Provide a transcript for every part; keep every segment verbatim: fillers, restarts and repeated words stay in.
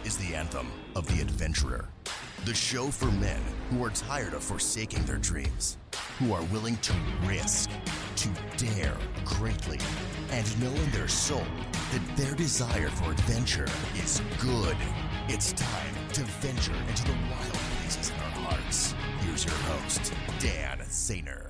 is the anthem of the adventurer. The show for men who are tired of forsaking their dreams, who are willing to risk, to dare greatly, and know in their soul that their desire for adventure is good. It's time to venture into the wild places in our hearts. Here's your host, Dan Sainer.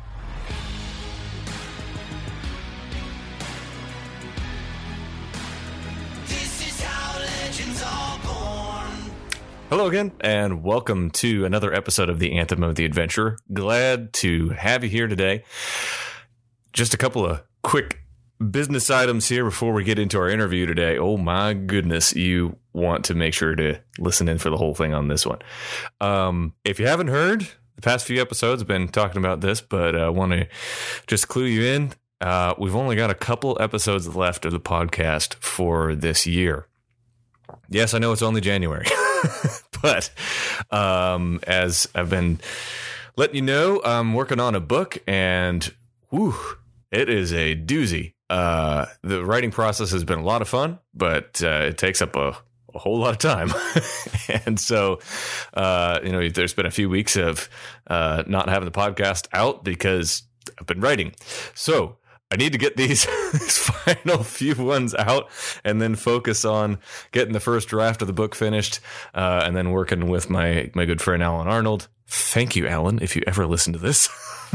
This is how legends are born. Hello again, and welcome to another episode of the Anthem of the Adventurer. Glad to have you here today. Just a couple of quick business items here before we get into our interview today. Oh my goodness, you want to make sure to listen in for the whole thing on this one. Um, if you haven't heard, the past few episodes have been talking about this, but I uh, want to just clue you in. Uh, we've only got a couple episodes left of the podcast for this year. Yes, I know it's only January, but um, as I've been letting you know, I'm working on a book, and whew, it is a doozy. Uh, the writing process has been a lot of fun, but uh, it takes up a, a whole lot of time. And so, uh, you know, there's been a few weeks of uh, not having the podcast out because I've been writing. So I need to get these, these final few ones out and then focus on getting the first draft of the book finished, uh, and then working with my, my good friend, Alan Arnold. Thank you, Alan, if you ever listen to this.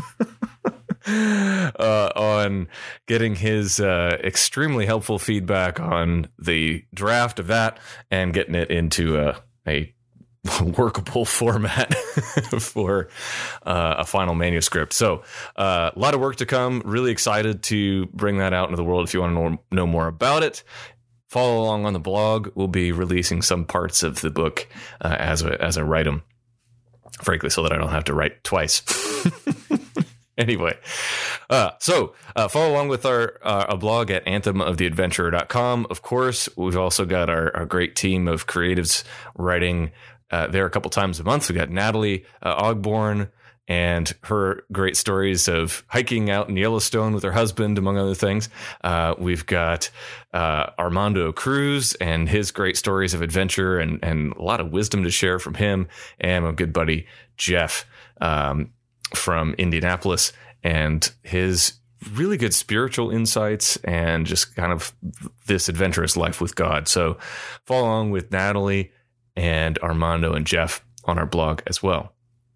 uh, on getting his uh, extremely helpful feedback on the draft of that and getting it into a, a workable format for uh, a final manuscript. So uh, a lot of work to come. Really excited to bring that out into the world. If you want to know, know more about it, follow along on the blog. We'll be releasing some parts of the book uh, as, a, as I write them, frankly, so that I don't have to write twice. Anyway, uh, so uh, follow along with our uh, a blog at anthem of the adventurer dot com. Of course, we've also got our, our great team of creatives writing uh, there a couple times a month. We got Natalie uh, Ogborn and her great stories of hiking out in Yellowstone with her husband, among other things. Uh, we've got uh, Armando Cruz and his great stories of adventure and, and a lot of wisdom to share from him, and my good buddy Jeff Um, from Indianapolis, and his really good spiritual insights and just kind of this adventurous life with God. So follow along with Natalie and Armando and Jeff on our blog as well.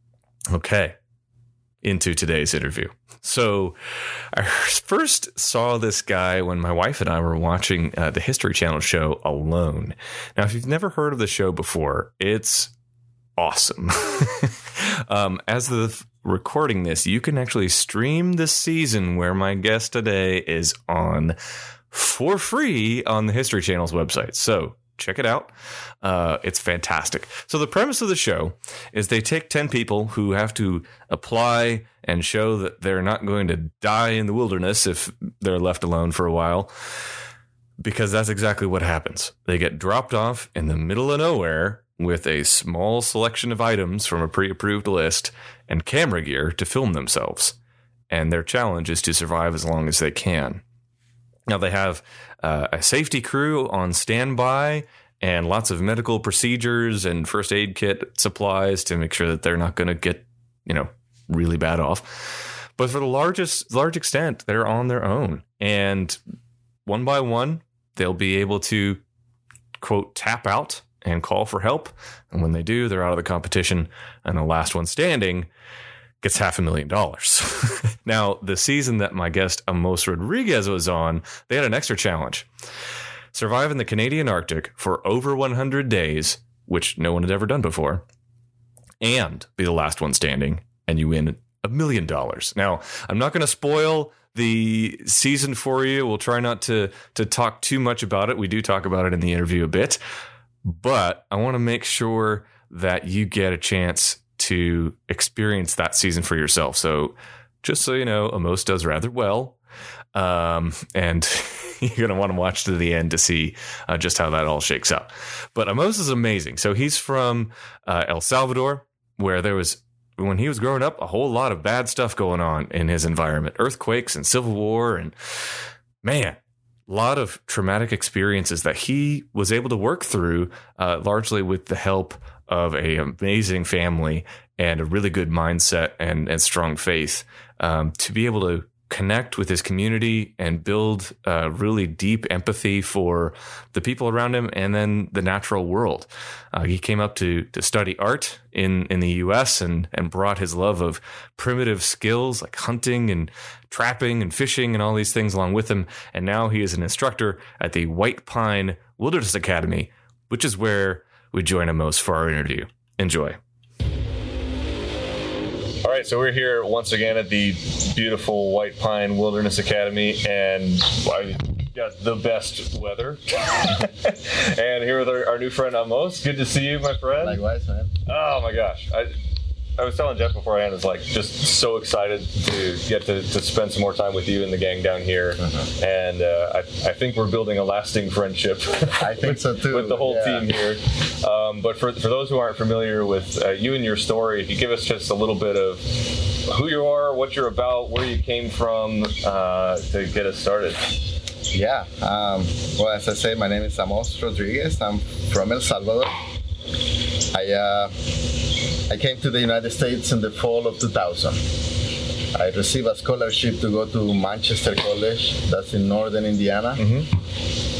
Okay, into today's interview. So I first saw this guy when my wife and I were watching uh, the History Channel show Alone. Now, if you've never heard of the show before, it's awesome. um, as the recording this, you can actually stream the season where my guest today is on for free on the History Channel's website. So check it out. Uh, it's fantastic. So the premise of the show is they take ten people who have to apply and show that they're not going to die in the wilderness if they're left alone for a while, because that's exactly what happens. They get dropped off in the middle of nowhere with a small selection of items from a pre-approved list and camera gear to film themselves. And their challenge is to survive as long as they can. Now, they have uh, a safety crew on standby and lots of medical procedures and first aid kit supplies to make sure that they're not going to get, you know, really bad off. But for the largest, large extent, they're on their own. And one by one, they'll be able to, quote, tap out and call for help. And when they do, they're out of the competition. And the last one standing gets half a million dollars. Now, the season that my guest Amos Rodriguez was on, they had an extra challenge. Survive in the Canadian Arctic for over one hundred days, which no one had ever done before, and be the last one standing, and you win a million dollars. Now, I'm not going to spoil the season for you. We'll try not to, to talk too much about it. We do talk about it in the interview a bit. But I want to make sure that you get a chance to experience that season for yourself. So just so you know, Amos does rather well. Um, and you're going to want to watch to the end to see uh, just how that all shakes out. But Amos is amazing. So he's from uh, El Salvador, where there was, when he was growing up, a whole lot of bad stuff going on in his environment. Earthquakes and civil war. And man, lot of traumatic experiences that he was able to work through, uh, largely with the help of a amazing family and a really good mindset and, and strong faith, um, to be able to connect with his community and build uh, really deep empathy for the people around him and then the natural world. Uh, he came up to to study art in, in the U S and, and brought his love of primitive skills like hunting and trapping and fishing and all these things along with him. And now he is an instructor at the White Pine Wilderness Academy, which is where we join him most for our interview. Enjoy. All right, so we're here once again at the beautiful White Pine Wilderness Academy, and I got the best weather. And here with our, our new friend Amos. Good to see you, my friend. Likewise, man. Oh my gosh, I I was telling Jeff beforehand, I was like just so excited to get to, to spend some more time with you and the gang down here, mm-hmm. and uh, I I think we're building a lasting friendship. I think with, so too. With the whole yeah. team here. Um, but for for those who aren't familiar with uh, you and your story, if you give us just a little bit of who you are, what you're about, where you came from, uh, to get us started. Yeah. Um, well, as I say, my name is Amos Rodriguez. I'm from El Salvador. I uh, I came to the United States in the fall of two thousand. I received a scholarship to go to Manchester College. That's in northern Indiana. Mm-hmm.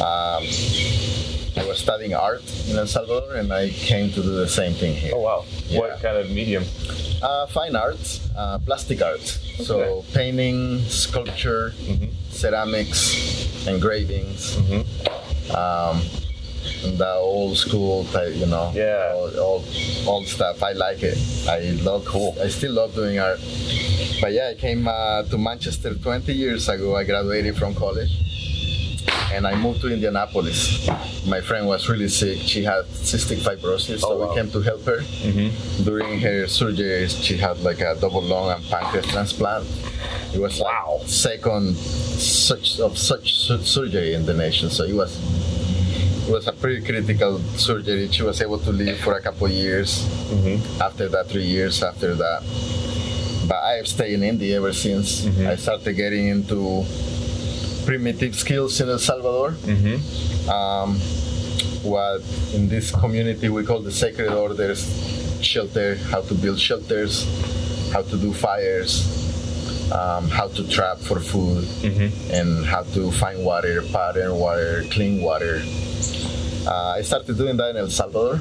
Um, I was studying art in El Salvador, and I came to do the same thing here. Oh, wow. Yeah. What kind of medium? Uh, fine arts, uh, plastic arts. Okay. So painting, sculpture, mm-hmm. ceramics, engravings. Mm-hmm. Um, the old school type, you know, yeah, all, all, all stuff. I like it. I love, cool. I still love doing art. But yeah, I came uh, to Manchester twenty years ago. I graduated from college, and I moved to Indianapolis. My friend was really sick. She had cystic fibrosis, so oh, wow. we came to help her. Mm-hmm. During her surgery, she had like a double lung and pancreas transplant. It was wow. like second such of such surgery in the nation, so it was. It was a pretty critical surgery. She was able to live for a couple of years. Mm-hmm. After that, three years after that. But I have stayed in India ever since. Mm-hmm. I started getting into primitive skills in El Salvador. Mm-hmm. Um, what in this community we call the sacred orders, shelter, how to build shelters, how to do fires, um, how to trap for food, mm-hmm. and how to find water, pattern water, clean water. Uh, I started doing that in El Salvador.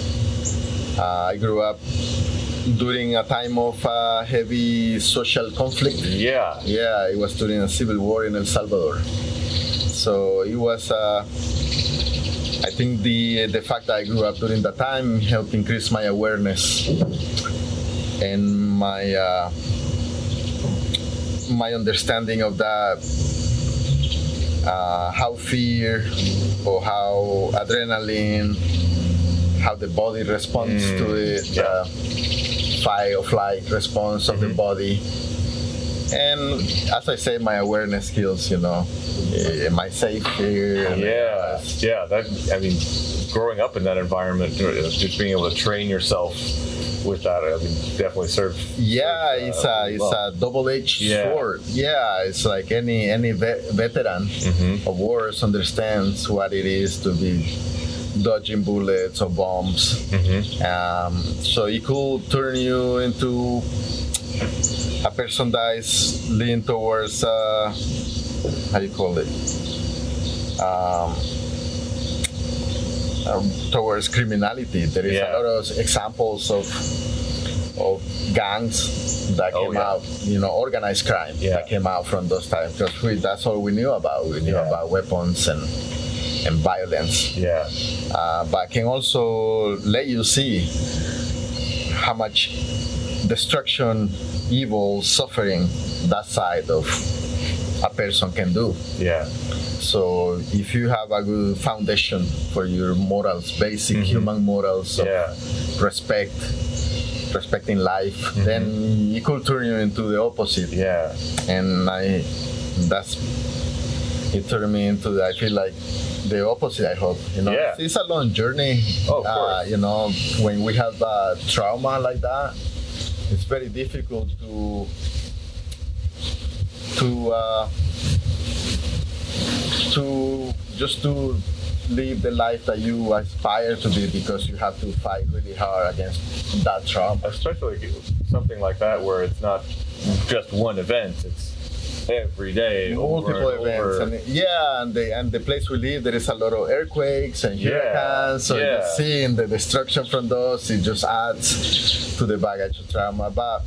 Uh, I grew up during a time of uh, heavy social conflict. Yeah. Yeah, it was during a civil war in El Salvador. So it was, uh, I think the the fact that I grew up during that time helped increase my awareness and my uh, my understanding of that. Uh, how fear or how adrenaline, how the body responds mm, to it, yeah. uh, fight or flight response of mm-hmm. the body. And as I say, my awareness skills, you know, am I safe here? Yeah, yeah. That I mean, growing up in that environment, just being able to train yourself with that, I mean, definitely serve. Yeah, serve, it's uh, a it's well. a double-edged yeah. sword. Yeah, it's like any any ve- veteran mm-hmm. of wars understands what it is to be dodging bullets or bombs. Mm-hmm. Um, so it could turn you into a person that is leaning towards uh, how do you call it? Um, Um, towards criminality. There is yeah. a lot of examples of of gangs that came oh, yeah. out, you know, organized crime yeah. that came out from those times. Because we, that's all we knew about. We knew yeah. about weapons and and violence. Yeah. Uh, but can also let you see how much destruction, evil, suffering that side of a person can do. Yeah. So if you have a good foundation for your morals, basic mm-hmm. human morals of yeah. respect, respecting life, mm-hmm. then it could turn you into the opposite. Yeah. And I, that's, it turned me into, the, I feel like the opposite, I hope. You know, yeah. it's a long journey. Oh, of course. Uh, you know, when we have uh, trauma like that, it's very difficult to, to, uh, to just to live the life that you aspire to be, because you have to fight really hard against that trauma. Especially something like that where it's not just one event, it's every day, multiple over and events, over. and yeah, and the and the place we live, there is a lot of earthquakes and Yeah, hurricanes. So yeah. just seeing the destruction from those, it just adds to the baggage of trauma. But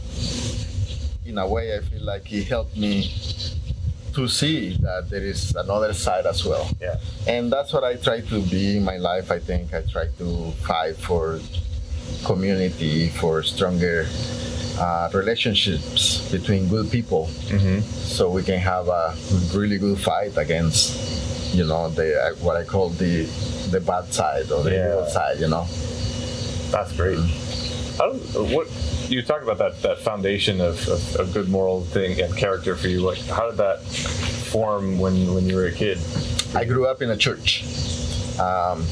in a way, I feel like it helped me to see that there is another side as well. Yeah. And that's what I try to be in my life. I think I try to fight for community, for stronger uh, relationships between good people, Mm-hmm. so we can have a really good fight against, you know, the uh, what I call the the bad side or the Yeah. evil side. You know. That's great. How do, what you talk about that that foundation of, of a good moral thing and character for you? Like, how did that form when when you were a kid? I grew up in a church. Um,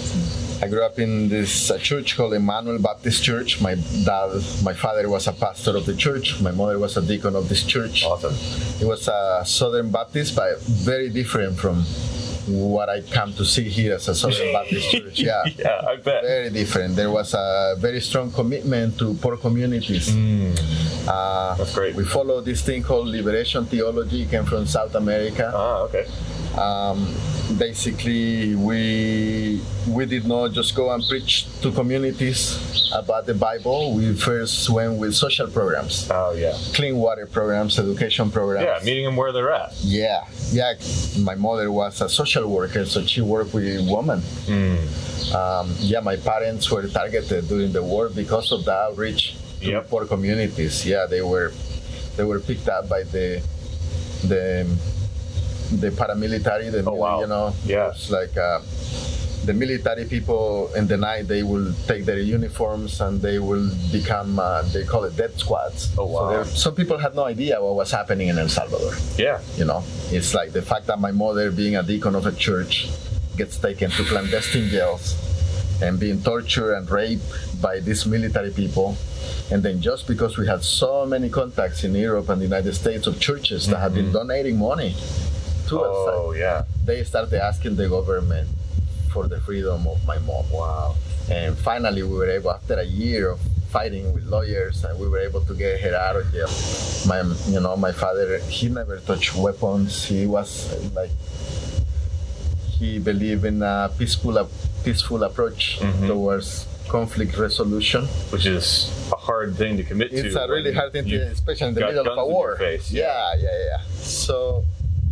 I grew up in this uh, church called Emmanuel Baptist Church. My dad, my father was a pastor of the church. My mother was a deacon of this church. Awesome. It was a Southern Baptist, but very different from what I come to see here as a Southern Baptist church. Yeah. Yeah, I bet. Very different. There was a very strong commitment to poor communities. Mm, Uh, that's great. We follow this thing called liberation theology. It came from South America. Ah, okay. Um, basically, we we did not just go and preach to communities about the Bible. We first went with social programs, Oh, yeah. clean water programs, education programs. Yeah, meeting them where they're at. Yeah, yeah. My mother was a social worker, so she worked with women. Mm. Um, yeah, my parents were targeted during the war because of the outreach to Yep. poor communities. Yeah, they were they were picked up by the the the paramilitary. The Oh, wow. you know, Yeah. it's like uh, the military people in the night. They will take their uniforms and they will become uh, they call it death squads. Oh, wow. So there- some people had no idea what was happening in El Salvador. Yeah. You know, it's like the fact that my mother, being a deacon of a church, gets taken to clandestine jails and being tortured and raped by these military people. And then just because we had so many contacts in Europe and the United States of churches that had been donating money to us, Oh, yeah. they started asking the government for the freedom of my mom. Wow. And finally, we were able, after a year of fighting with lawyers, and we were able to get her out of jail. My, you know, my father, he never touched weapons. He was uh, like, he believed in a peaceful, a peaceful approach Mhm. towards conflict resolution. Which is a hard thing to commit to. It's a really when hard thing, to, you especially in the got middle of guns a in war. your face. Yeah, yeah, yeah. So,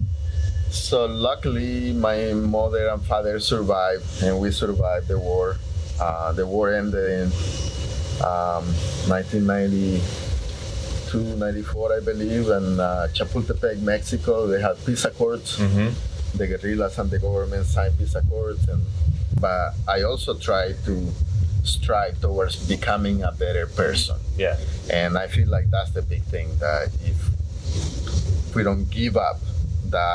so luckily, my mother and father survived, and we survived the war. Uh, the war ended in um, nineteen ninety-two, ninety-four, I believe, and uh, Chapultepec, Mexico. They had peace accords. Mhm. The guerrillas and the government signed peace accords, and but I also tried to strive towards becoming a better person. Yeah. And I feel like that's the big thing, that if we don't give up the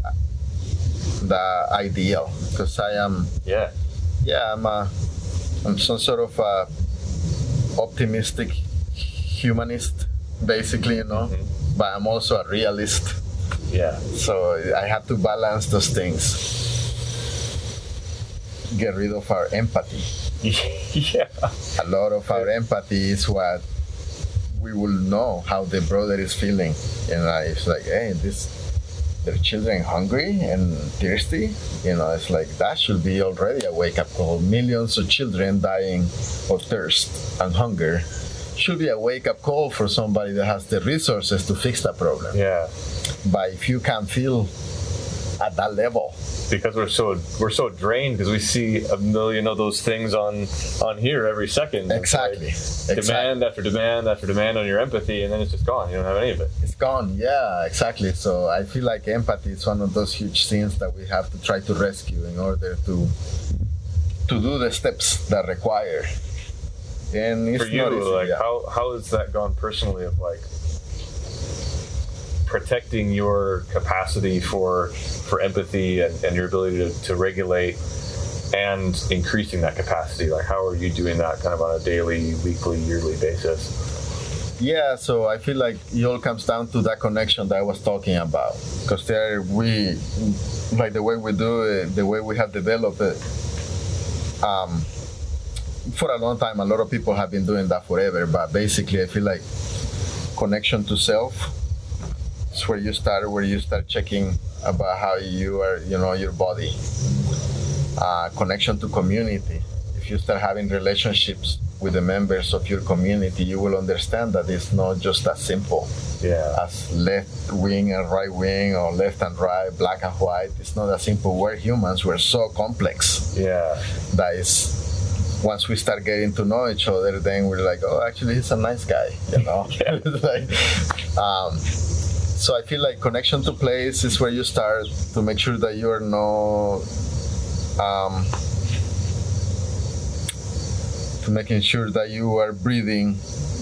the ideal, because I am, Yeah. yeah, I'm a, I'm some sort of a optimistic humanist, basically, you know, Mhm. but I'm also a realist. Yeah. So I have to balance those things. Get rid of our empathy. Yeah. A lot of our empathy is what we will know how the brother is feeling. And uh, it's like, hey, this, their children hungry and thirsty. You know, it's like that should be already a wake-up call. Millions of children dying of thirst and hunger should be a wake-up call for somebody that has the resources to fix that problem. Yeah. But if you can feel at that level, Because we're so we're so drained because we see a million of those things on on here every second. It's exactly, like exactly. demand after demand after demand on your empathy, and then it's just gone. You don't have any of it. It's gone. Yeah, exactly. So I feel like empathy is one of those huge things that we have to try to rescue in order to to do the steps that require. And it's For you, not easy, like yeah. how how has that gone personally? Of like protecting your capacity for for empathy and, and your ability to, to regulate and increasing that capacity. Like how are you doing that kind of on a daily, weekly, yearly basis? Yeah, so I feel like it all comes down to that connection that I was talking about. Because there we, like the way we do it, the way we have developed it, um, for a long time, a lot of people have been doing that forever. But basically, I feel like connection to self is where you start, where you start checking about how you are, you know, your body. Uh, connection to community. If you start having relationships with the members of your community, you will understand that it's not just as simple Yeah. as left wing and right wing or left and right, black and white. It's not as simple. We're humans. We're so complex Yeah. that is, once we start getting to know each other, then we're like, oh, actually, he's a nice guy, you know? It's like, um, so I feel like connection to place is where you start to make sure that you're no, um, to making sure that you are breathing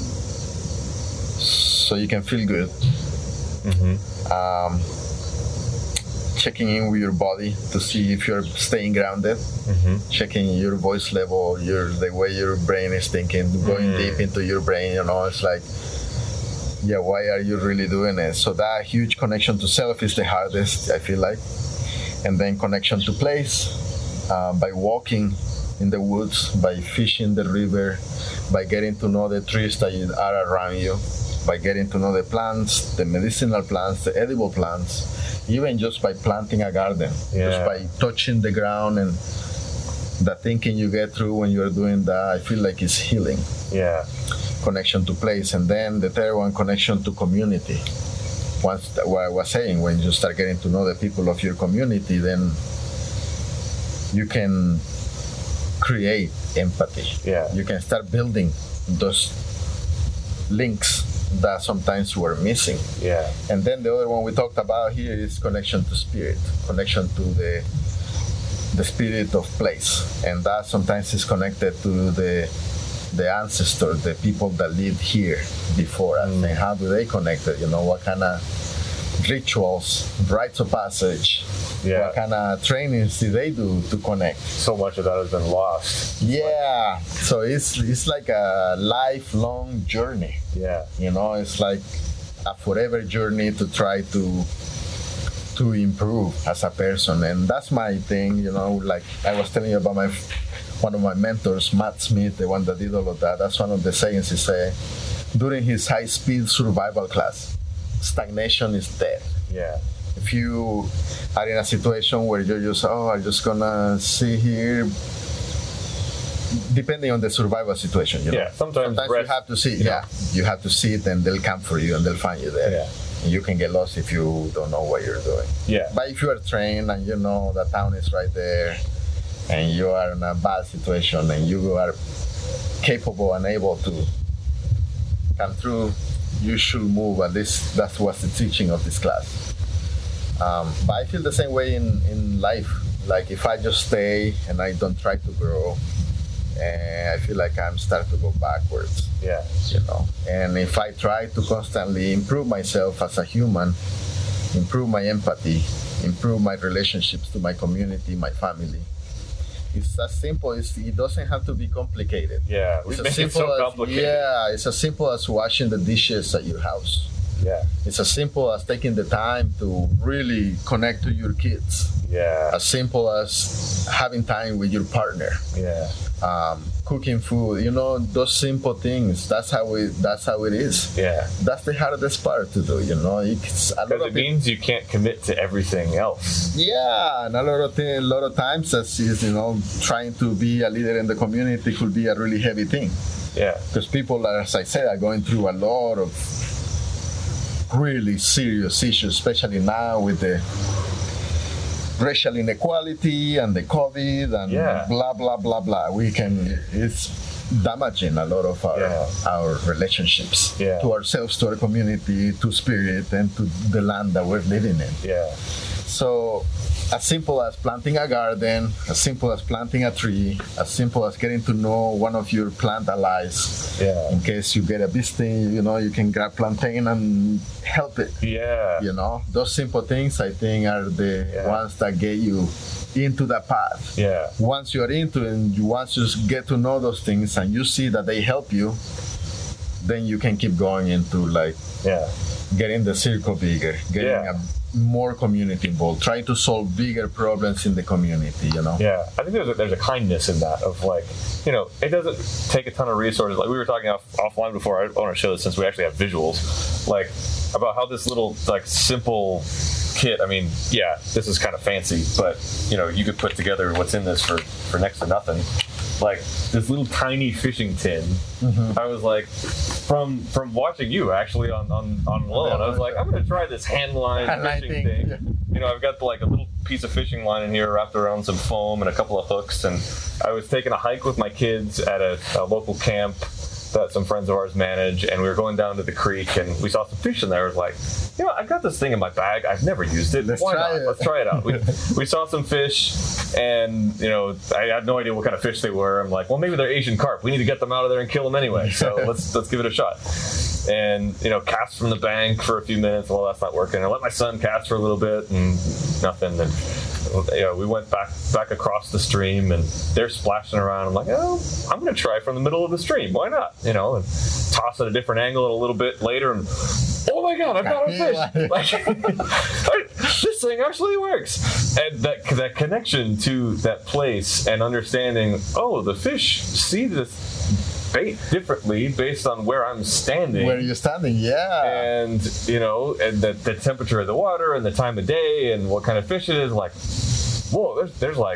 so you can feel good. Mm-hmm. Um, checking in with your body to see if you're staying grounded. Mm-hmm. Checking your voice level, your the way your brain is thinking, going Mm. deep into your brain. You know, it's like, yeah, why are you really doing it? So that huge connection to self is the hardest, I feel like. And then connection to place, uh, by walking in the woods, by fishing the river, by getting to know the trees that are around you, by getting to know the plants, the medicinal plants, the edible plants, even just by planting a garden, Yeah. just by touching the ground, and the thinking you get through when you're doing that, I feel like it's healing. Yeah. Connection to place. And then the third one, connection to community. Once, what I was saying, when you start getting to know the people of your community, then you can create empathy. Yeah. You can start building those links that sometimes were missing. Yeah. And then the other one we talked about here is connection to spirit, connection to the the spirit of place, and that sometimes is connected to the the ancestors, the people that lived here before us, Mm. and how do they connect it? You know, what kind of rituals, rites of passage, Yeah. what kind of trainings did they do to connect? So much of that has been lost. Yeah, so it's it's like a lifelong journey. Yeah. You know, it's like a forever journey to try to to improve as a person, and that's my thing. You know, like I was telling you about my one of my mentors, Matt Smith, the one that did all of that. That's one of the sayings he said during his high-speed survival class: stagnation is death. Yeah. If you are in a situation where you're just, oh, I'm just gonna sit here, depending on the survival situation, you know. Yeah, sometimes you rest- have to sit. you know. Yeah, you have to sit, and they'll come for you, and they'll find you there. Yeah. And you can get lost if you don't know what you're doing. Yeah. But if you are trained and you know the town is right there, and you are in a bad situation, and you are capable and able to come through, you should move. At least that's what's the teaching of this class. Um, but I feel the same way in, in life. Like if I just stay and I don't try to grow, and I feel like I'm starting to go backwards, Yeah. you know. And if I try to constantly improve myself as a human, improve my empathy, improve my relationships to my community, my family, it's as simple as, it doesn't have to be complicated. Yeah. We It's make as it simple so as, complicated. yeah, it's as simple as washing the dishes at your house. Yeah. It's as simple as taking the time to really connect to your kids. Yeah. As simple as having time with your partner. Yeah. Um, cooking food, you know, those simple things. That's how it. That's how it is. Yeah. That's the hardest part to do. You know, it's a lot Because of it people, means you can't commit to everything else. yeah, and a lot of thing, a lot of times, that's is, you know, trying to be a leader in the community could be a really heavy thing, Yeah. because people, as I said, are going through a lot of really serious issues, especially now with the racial inequality and the COVID and Yeah. blah blah blah blah. We can it's damaging a lot of our Yeah. our relationships Yeah. to ourselves, to our community, to spirit, and to the land that we're living in. Yeah. So, as simple as planting a garden, as simple as planting a tree, as simple as getting to know one of your plant allies. Yeah. In case you get a bee sting, you know, you can grab plantain and help it. Yeah. You know, those simple things, I think, are the Yeah. ones that get you into the path. Yeah. Once you're into it, and you once you get to know those things and you see that they help you, then you can keep going into like Yeah. getting the circle bigger, getting Yeah. a, more community involved, trying to solve bigger problems in the community, you know? Yeah, I think there's a, there's a kindness in that of like, you know, it doesn't take a ton of resources. Like we were talking off, offline before, I want to show this since we actually have visuals, like about how this little like simple kit, I mean, yeah, this is kind of fancy, but you know, you could put together what's in this for, for next to nothing. Like this little tiny fishing tin. Mm-hmm. I was like, from from watching you actually on on on loan, I was like, I'm gonna try this hand line Hand fishing thing, thing. yeah. You know, I've got like a little piece of fishing line in here wrapped around some foam and a couple of hooks, and I was taking a hike with my kids at a, a local camp that some friends of ours manage, and we were going down to the creek, and we saw some fish in there. I was like, you know, I've got this thing in my bag. I've never used it. Let's Why try not? it. Let's try it out. We, we saw some fish, and, you know, I had no idea what kind of fish they were. I'm like, well, maybe they're Asian carp. We need to get them out of there and kill them anyway. So let's let's give it a shot. And, you know, cast from the bank for a few minutes. Well, that's not working. I let my son cast for a little bit, and nothing. And, you know, we went back back across the stream, and they're splashing around. I'm like, oh, I'm going to try from the middle of the stream. Why not? You know, and toss at a different angle a little bit later, and oh my God, I've got a fish! Like, this thing actually works. And that that connection to that place and understanding, oh, the fish see this bait differently based on where I'm standing. Where you're standing, yeah. And, you know, and the, the temperature of the water and the time of day and what kind of fish it is, like, whoa, there's there's like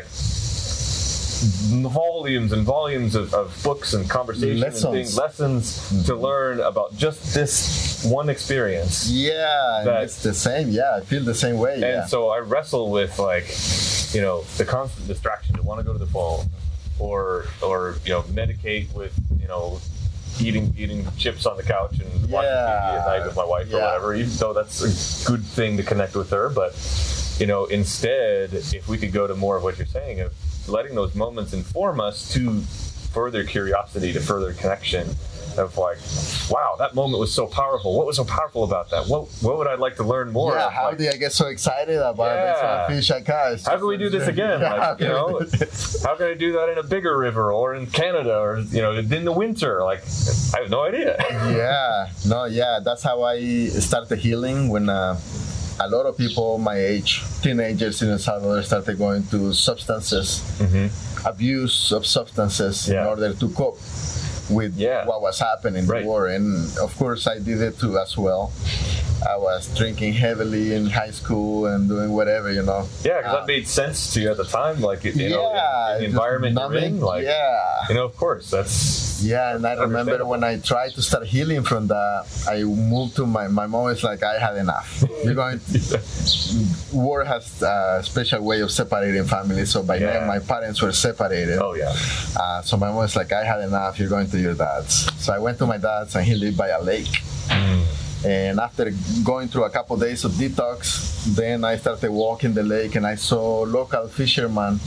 volumes and volumes of, of books and conversation Lessons. and things, lessons mm-hmm. to learn about just this one experience. Yeah, that, it's the same. Yeah, I feel the same way. And yeah. so I wrestle with, like, you know, the constant distraction to want to go to the phone, or or you know, medicate with, you know, eating eating chips on the couch and watching Yeah. T V at night with my wife Yeah. or whatever. Even though that's a good thing to connect with her, but you know, instead, if we could go to more of what you're saying of letting those moments inform us to further curiosity, to further connection, of like, wow, that moment was so powerful. What was so powerful about that? What what would I like to learn more? Yeah, of? how Like, did I get so excited about Yeah. this fish I caught? how can we do this again? Like, you know, how can I do that in a bigger river or in Canada or, you know, in the winter? Like, I have no idea. Yeah, no, yeah, that's how I started healing when uh, a lot of people my age, teenagers in El Salvador, started going to substances, Mm-hmm. abuse of substances Yeah. in order to cope with Yeah. what was happening in Right. the war. And of course, I did it too as well. I was drinking heavily in high school and doing whatever, you know. Yeah, because Uh, that made sense to you at the time. Like, you know, yeah, in, in the just environment you're numbing, in. Like, yeah. you know, of course, that's... Yeah, and I remember when I tried to start healing from that, I moved to my, my mom is like, I had enough. You're going to, war has a special way of separating families, so by Yeah. then my parents were separated. Oh, yeah. Uh, so my mom was like, I had enough, you're going to your dad's. So I went to my dad's and he lived by a lake. Mm. And after going through a couple days of detox, then I started walking the lake and I saw local fishermen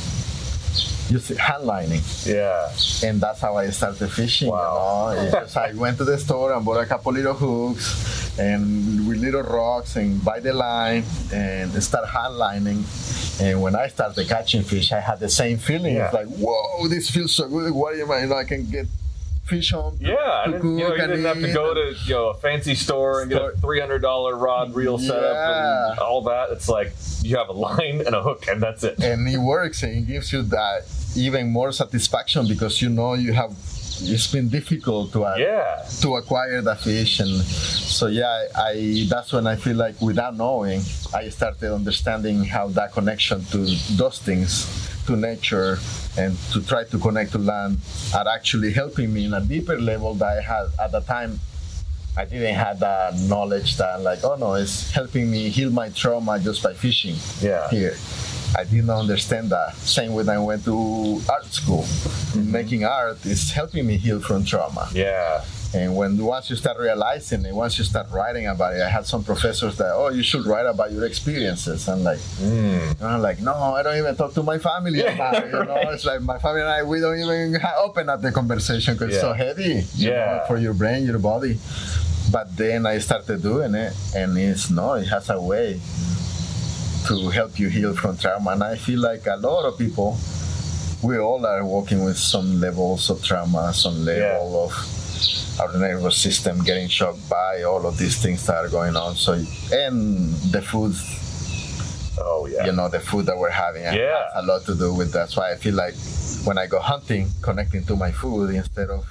just hand lining. Yeah. And that's how I started fishing. Wow. You know? It's just, I went to the store and bought a couple little hooks and with little rocks and by the line and start hand lining. And when I started catching fish, I had the same feeling. Yeah. It's like, whoa, this feels so good. Why am I? You know, I can get fish home. Yeah, I to didn't, cook you know, you and didn't have to eat. go to, you know, a fancy store and get a three hundred dollars rod reel setup Yeah. and all that. It's like you have a line and a hook and that's it. And it works and it gives you that even more satisfaction because you know you have. It's been difficult to uh, Yeah. to acquire the fish, and so yeah, I that's when I feel like without knowing, I started understanding how that connection to those things, to nature, and to try to connect to land are actually helping me in a deeper level that I had at the time. I didn't have that knowledge that like, oh no, it's helping me heal my trauma just by fishing Yeah. here. I didn't understand that. Same when I went to art school. Mm-hmm. Making art is helping me heal from trauma. Yeah. And when once you start realizing it, once you start writing about it, I had some professors that, oh, you should write about your experiences. I'm like, Mm. and I'm like, no, I don't even talk to my family Yeah, about it. You know, right. it's like my family and I, we don't even ha- open up the conversation because it's Yeah. so heavy. you Yeah. know, for your brain, your body. But then I started doing it, and it's no, it has a way to help you heal from trauma. And I feel like a lot of people, we all are working with some levels of trauma, some level Yeah. of our nervous system getting shocked by all of these things that are going on. So, and the food, Oh yeah. you know, the food that we're having Yeah. has a lot to do with that. So I feel like when I go hunting, connecting to my food instead of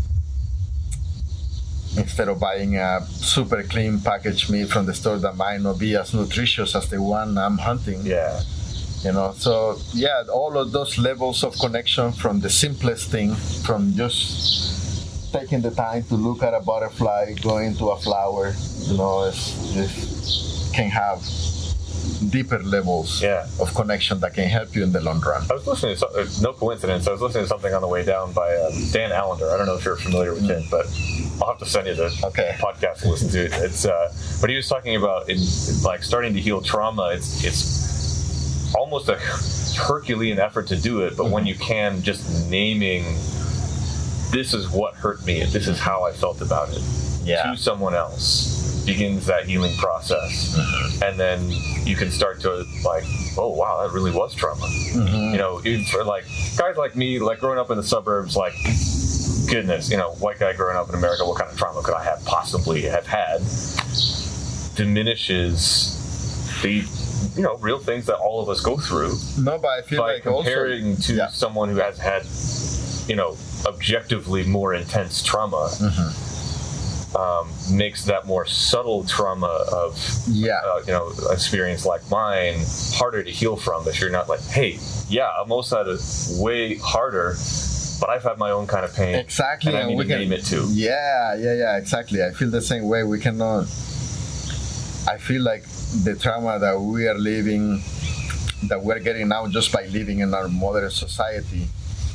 instead of buying a super clean packaged meat from the store that might not be as nutritious as the one I'm hunting. Yeah. You know, so yeah, all of those levels of connection, from the simplest thing, from just taking the time to look at a butterfly, going to a flower, you know, it's, it's can have deeper levels Yeah. of connection that can help you in the long run. I was listening to some, uh, no coincidence. I was listening to something on the way down by um, Dan Allender. I don't know if you're familiar with him, but I'll have to send you the Okay. podcast to listen to. It's uh, but he was talking about in, like starting to heal trauma. It's it's almost a Herculean effort to do it, but when you can, just naming this is what hurt me, and this is how I felt about it Yeah. to someone else begins that healing process, and then you can start to like, oh wow, that really was trauma. You know, even for like guys like me, like growing up in the suburbs, like goodness, you know, white guy growing up in America, what kind of trauma could I have possibly have had? Diminishes the, you know, real things that all of us go through No, but I feel by like comparing also, to yeah. someone who has had, you know, objectively more intense trauma. Um, makes that more subtle trauma of Yeah. uh, you know, experience like mine harder to heal from. If you're not like, hey, yeah, most of that is way harder, but I've had my own kind of pain. Exactly, and I and need we to can name it too. Yeah, yeah, yeah, exactly. I feel the same way. We cannot. I feel like the trauma that we are living, that we're getting now just by living in our modern society,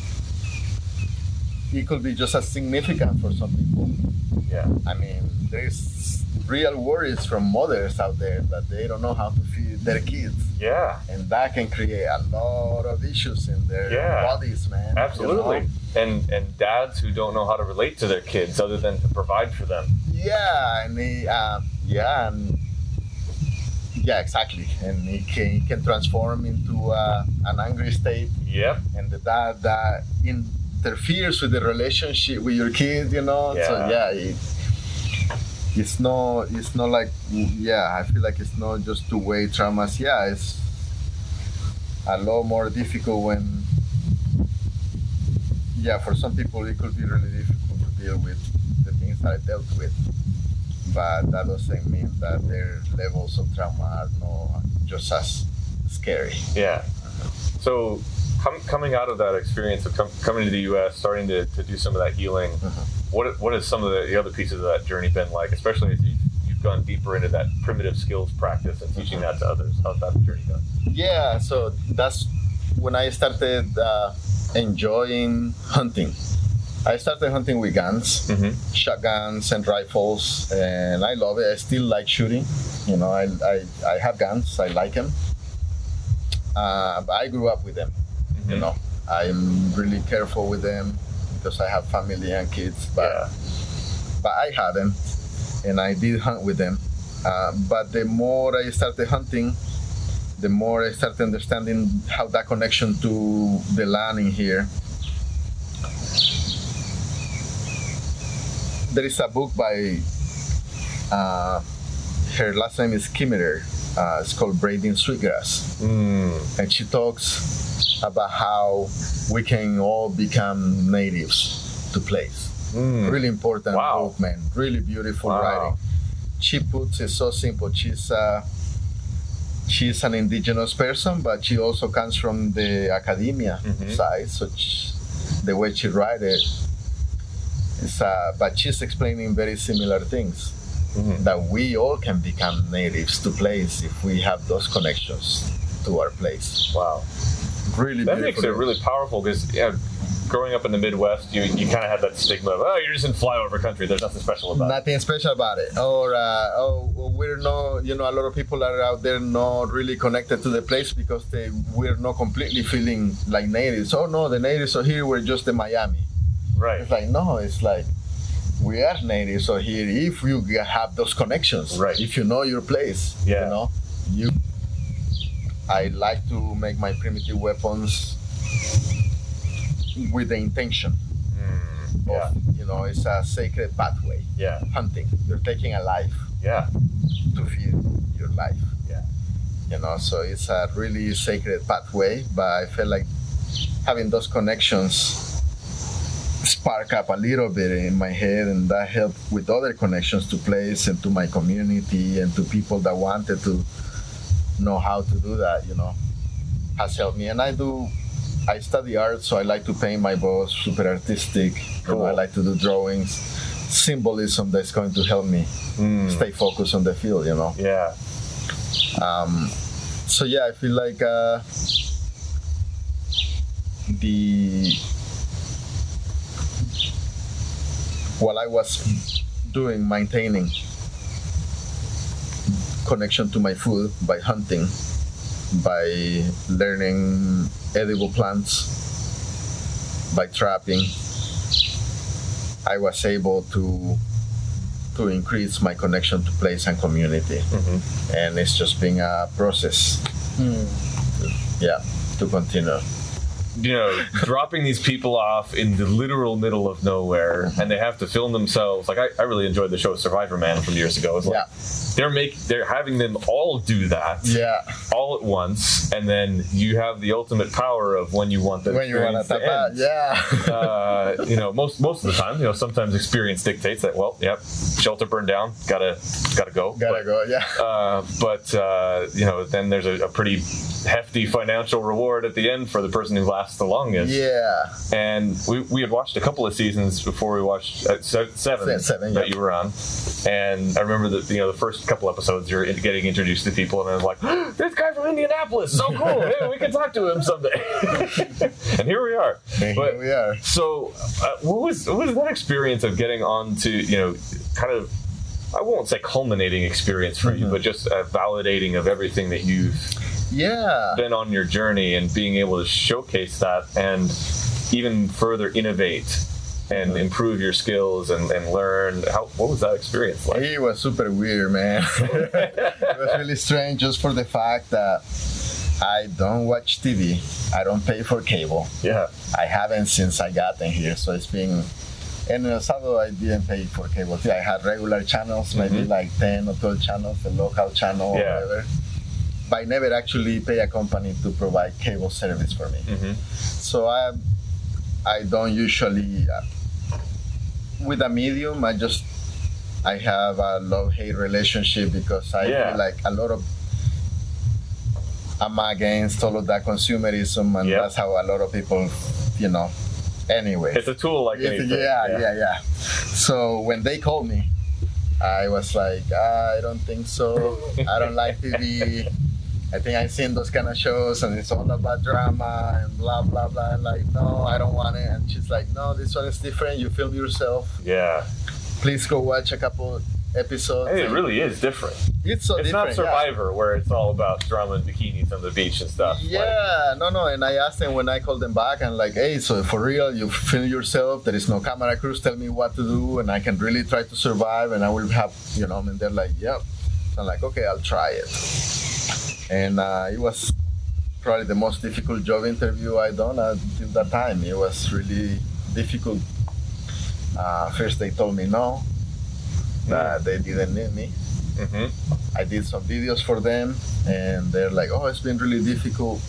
it could be just as significant for some people. Yeah, I mean, there's real worries from mothers out there that they don't know how to feed their kids. yeah, And that can create a lot of issues in their Yeah. bodies, man. you absolutely. know? And and dads who don't know how to relate to their kids other than to provide for them. Yeah, and he, uh, yeah, and yeah, exactly. And it can, it can transform into uh, an angry state, Yep. and the dad that interferes with the relationship with your kid, you know. So Yeah. yeah, it, it's not, it's not like, yeah, I feel like it's not just two-way traumas. Yeah, it's a lot more difficult when, yeah, for some people it could be really difficult to deal with the things that I dealt with. But that doesn't mean that their levels of trauma are not just as scary. Yeah. So, com- coming out of that experience of com- coming to the U S, starting to, to do some of that healing, what what has some of the, the other pieces of that journey been like? Especially as you, you've gone deeper into that primitive skills practice and teaching that to others. How's that journey gone? Yeah, so that's when I started uh, enjoying hunting. I started hunting with guns, Mm-hmm. shotguns and rifles, and I love it. I still like shooting. You know, I, I, I have guns, I like them. Uh, but I grew up with them, you know. I'm really careful with them because I have family and kids, but Yeah. but I hadn't, and I did hunt with them. Uh, but the more I started hunting, the more I started understanding how that connection to the land in here. There is a book by, uh, her last name is Kimmerer. Uh, it's called Braiding Sweetgrass. Mm. And she talks about how we can all become natives to place. Mm. Really important Wow. book, man. Really beautiful Wow. writing. She puts it so simple. She's uh, she's an indigenous person, but she also comes from the academia Mhm. side. So she, the way she writes it is, uh, but she's explaining very similar things. Mhm. That we all can become natives to place if we have those connections to our place. Wow. Really That beautiful. makes it really powerful because, yeah, growing up in the Midwest, you, you kind of have that stigma of, oh, you're just in flyover country. There's nothing special about it. Nothing special about it. Or, uh, oh, well, we're not, you know, a lot of people are out there not really connected to the place because they we're not completely feeling like natives. Oh, no, the natives are here, we're just in Miami. Right. It's like, no, it's like, we are natives are here if you have those connections. Right. If you know your place. Yeah. You know, you. I like to make my primitive weapons with the intention. Yeah. You know, it's a sacred pathway. Yeah. Hunting. You're taking a life Yeah. to feed your life. Yeah. You know, so it's a really sacred pathway. But I felt like having those connections spark up a little bit in my head, and that helped with other connections to place and to my community and to people that wanted to know how to do that. You know, has helped me. And I do. I study art, so I like to paint my balls, super artistic. You know, I like to do drawings, symbolism that's going to help me Mm. stay focused on the field, you know. Yeah. Um, so yeah, I feel like uh, the while I was doing maintaining connection to my food by hunting, by learning edible plants, by trapping, I was able to to increase my connection to place and community. Mm-hmm. And it's just been a process. Yeah, to continue. You know, dropping these people off in the literal middle of nowhere, and they have to film themselves. Like I, I really enjoyed the show Survivor Man from years ago. It's like Yeah. they're make they're having them all do that Yeah. all at once, and then you have the ultimate power of when you want the When you want experience to to tap out, end. yeah. uh, you know, most most of the time, you know, sometimes experience dictates that. Well, yep, shelter burned down, gotta gotta go. Gotta But, go, yeah. Uh, but uh, you know, then there's a, a pretty hefty financial reward at the end for the person who lasts the longest. Yeah. And we, we had watched a couple of seasons before we watched uh, se- seven, Se- seven, that yeah. you were on. And I remember that, you know, the first couple episodes you're in- getting introduced to people, and I was like, oh, this guy from Indianapolis, so cool. Hey, we can talk to him someday. And here we are. And But- here we are. So, uh, what was what was that experience of getting on to, you know, kind of, I won't say culminating experience for you, but just a validating of everything that you've Yeah. been on your journey, and being able to showcase that and even further innovate and improve your skills and, and learn. How, what was that experience like? It was super weird, man. It was really strange just for the fact that I don't watch T V. I don't pay for cable. Yeah. I haven't since I got in here, so it's been. And in El Salvador, I didn't pay for cable too. I had regular channels, maybe like ten or twelve channels, the local channel Yeah. or whatever. But I never actually pay a company to provide cable service for me. Mm-hmm. So I, I don't usually, uh, with a medium, I just, I have a love-hate relationship because I Yeah. feel like a lot of, I'm against all of that consumerism, and Yep. that's how a lot of people, you know, anyway. It's a tool like It's- anything. yeah, yeah, yeah. So when they called me, I was like, ah, I don't think so. I don't like T V. I think I've seen those kind of shows and it's all about drama and blah, blah, blah. And like, no, I don't want it. And she's like, no, this one is different. You film yourself. Yeah. Please go watch a couple episodes. Hey, it And really is different. It's so It's different. not Survivor where it's all about drama and bikinis on the beach and stuff. Yeah, Like, yeah, no, no. And I asked them when I called them back, and like, hey, so for real, you film yourself. There is no camera crews. Tell me what to do, and I can really try to survive, and I will have, you know. And they're like, yep. So I'm like, okay, I'll try it. And uh, it was probably the most difficult job interview I done until that time. It was really difficult. Uh, first, they told me no, that they didn't need me. mhm. I did some videos for them, and they're like, "Oh, it's been really difficult."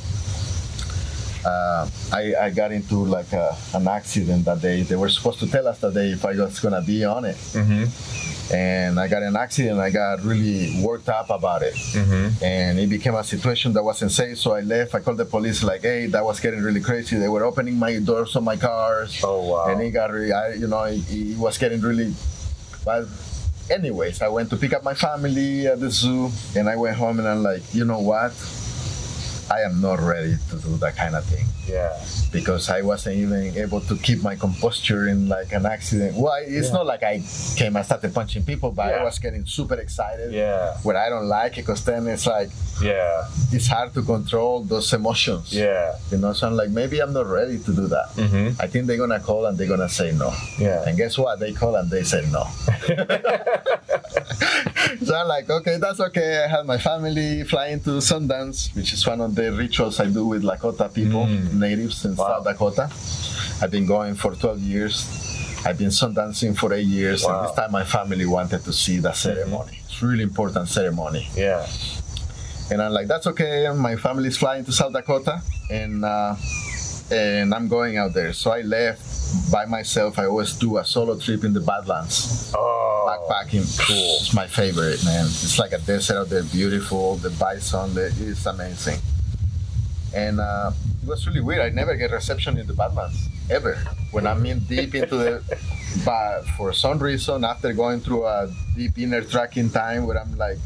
Uh, I, I got into like a, an accident that day. They were supposed to tell us that day if I was gonna be on it, Mhm. and I got in an accident. I got really worked up about it, Mhm. and it became a situation that wasn't safe. So I left. I called the police, like, "Hey, that was getting really crazy. They were opening my doors on my cars." Oh, wow. And it got really, I, you know, it, it was getting really bad. Anyways, I went to pick up my family at the zoo, and I went home and I'm like, you know what? I am not ready to do that kind of thing Yeah. because I wasn't even able to keep my composure in like an accident. Well, I- it's Yeah. not like I came and started punching people, but Yeah. I was getting super excited. Yeah. Where I don't like it, because then it's like Yeah. it's hard to control those emotions. Yeah. You know, so I'm like, maybe I'm not ready to do that. Mhm. I think they're gonna call and they're gonna say no. Yeah. And guess what? They call and they said no. So I'm like, okay, that's okay. I had my family flying to Sundance, which is one of the rituals I do with Lakota people, Mm. natives in Wow. South Dakota. I've been going for twelve years. I've been sundancing for eight years, Wow. and this time my family wanted to see the ceremony. It's really important ceremony. Yeah. And I'm like, that's okay. And my family's flying to South Dakota, and uh, and I'm going out there. So I left by myself. I always do a solo trip in the Badlands. Oh, Backpacking, cool. It's my favorite, man. It's like a desert out there, beautiful. The bison, the, it's amazing. And uh, it was really weird. I never get reception in the Badlands ever. When I'm in deep into the, but for some reason, after going through a deep inner tracking time where I'm like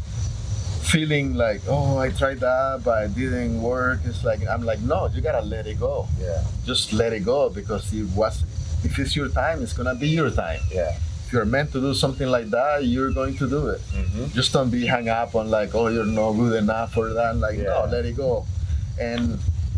feeling like, oh, I tried that, but it didn't work. It's like I'm like, no, you gotta let it go. yeah, Just let it go, because it was. If it's your time, it's gonna be your time. yeah. If you're meant to do something like that, you're going to do it. Mm-hmm. Just don't be hung up on like, oh, you're not good enough for that. Like, Yeah. no, let it go. And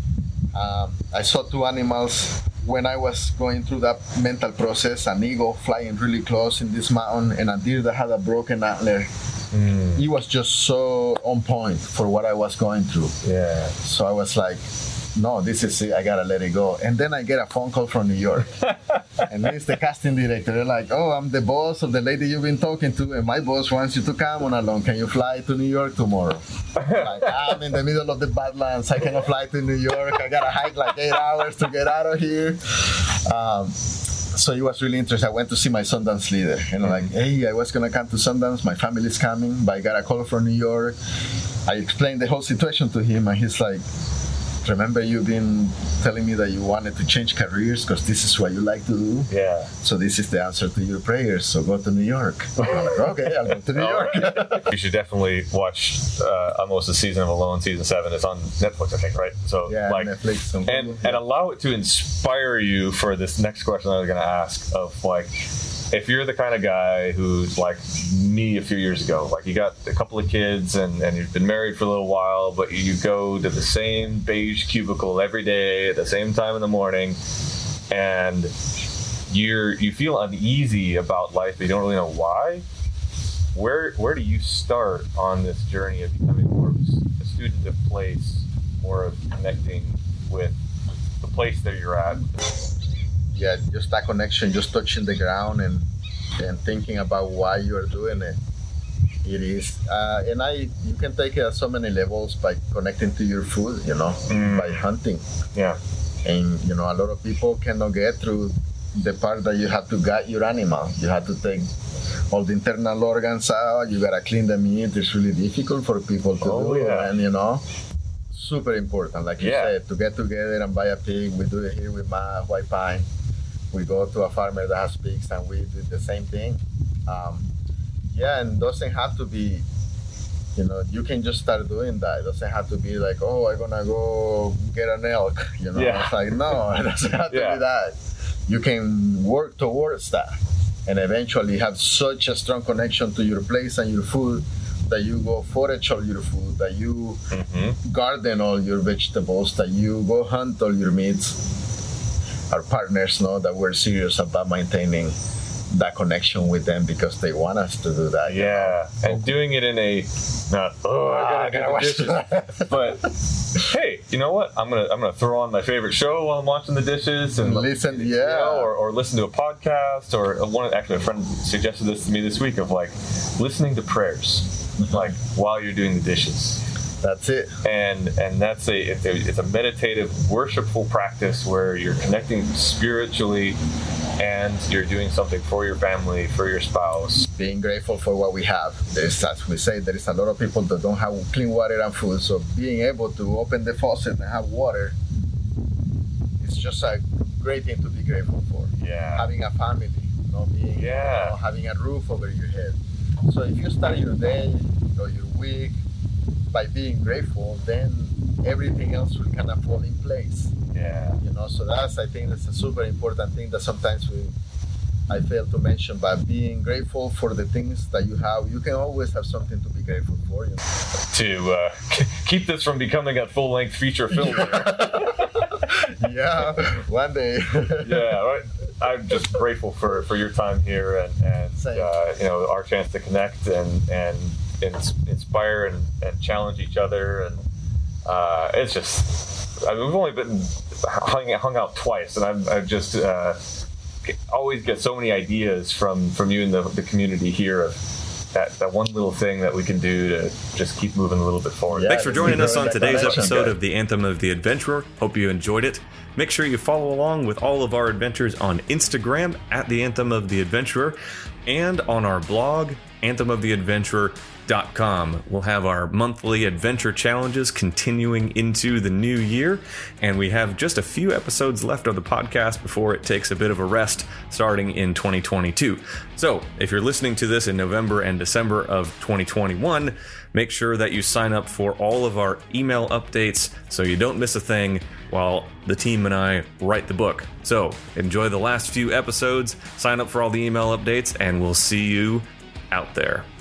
um, I saw two animals when I was going through that mental process. An eagle flying really close in this mountain, and a deer that had a broken antler. Mm. It was just so on point for what I was going through. Yeah. So I was like, no, this is it. I gotta let it go. And then I get a phone call from New York, and it's the casting director. They're like, "Oh, I'm the boss of the lady you've been talking to, and my boss wants you to come on along. Can you fly to New York tomorrow?" Like, I'm in the middle of the Badlands. I cannot fly to New York. I gotta hike like eight hours to get out of here. Um, so it was really interesting. I went to see my Sundance leader, and I'm like, "Hey, I was gonna come to Sundance. My family's coming, but I got a call from New York." I explained the whole situation to him, and he's like, remember you've been telling me that you wanted to change careers because this is what you like to do? Yeah. So this is the answer to your prayers, so go to New York. I'm like, okay, I'll go to New York. You should definitely watch uh, almost a season of Alone, season seven. It's on Netflix, I think, right? So Yeah, like, Netflix. And, and and allow it to inspire you for this next question I was going to ask of like, if you're the kind of guy who's like me a few years ago, like you got a couple of kids and, and you've been married for a little while, but you go to the same beige cubicle every day at the same time in the morning, and you're you feel uneasy about life, but you don't really know why. Where where do you start on this journey of becoming more of a student of place, more of connecting with the place that you're at? yeah, just that connection, just touching the ground and and thinking about why you're doing it. It is, uh, and I you can take it at so many levels by connecting to your food, you know, Mm. by hunting. Yeah. And you know, a lot of people cannot get through the part that you have to gut your animal. You have to take all the internal organs out. You gotta clean the meat. It's really difficult for people to Oh, do, yeah. and you know, super important. Like you Yeah. said, to get together and buy a pig. We do it here with my White Pine. We go to a farmer that has pigs, and we do the same thing. Um, yeah, and doesn't have to be. You know, you can just start doing that. It doesn't have to be like, oh, I'm gonna go get an elk. You know, Yeah. it's like no, it doesn't have to Yeah. be that. You can work towards that, and eventually have such a strong connection to your place and your food that you go forage all your food, that you Mm-hmm. garden all your vegetables, that you go hunt all your meats. Our partners know that we're serious about maintaining that connection with them because they want us to do that. you know? Yeah, and doing it in a not oh I gotta Ah, do the gotta dishes, but hey, you know what? I'm gonna I'm gonna throw on my favorite show while I'm washing the dishes and Listen, you yeah. know, or, or listen to a podcast or one. Actually, a friend suggested this to me this week of like listening to prayers, like while you're doing the dishes. That's it. and and that's a it's, a it's a meditative, worshipful practice where you're connecting spiritually, and you're doing something for your family, for your spouse. Being grateful for what we have. There's, as we say, there is a lot of people that don't have clean water and food. So being able to open the faucet and have water, it's just a great thing to be grateful for. Yeah. Having a family, you know, being, Yeah. you know, having a roof over your head. So if you start your day or your week by being grateful, then everything else will kind of fall in place. Yeah. You know, so that's, I think that's a super important thing that sometimes we I fail to mention. By being grateful for the things that you have, you can always have something to be grateful for. You know? To uh, keep this from becoming a full-length feature film. Yeah, one day. Yeah, right. I'm just grateful for, for your time here and, and Same. uh, you know, our chance to connect and and, ins- inspire and, and challenge each other, and uh, it's just I mean, we've only been hung, hung out twice, and I've, I've just uh, always get so many ideas from from you and the, the community here of that, that one little thing that we can do to just keep moving a little bit forward. Yeah, Thanks for joining us on today's connection, episode guys. of the Anthem of the Adventurer. Hope you enjoyed it. Make sure you follow along with all of our adventures on Instagram at the Anthem of the Adventurer and on our blog, anthem of the adventurer dot com. We'll have our monthly adventure challenges continuing into the new year, and we have just a few episodes left of the podcast before it takes a bit of a rest starting in twenty twenty-two. So if you're listening to this in November and December of twenty twenty-one, make sure that you sign up for all of our email updates so you don't miss a thing while the team and I write the book. So enjoy the last few episodes, sign up for all the email updates, and we'll see you out there.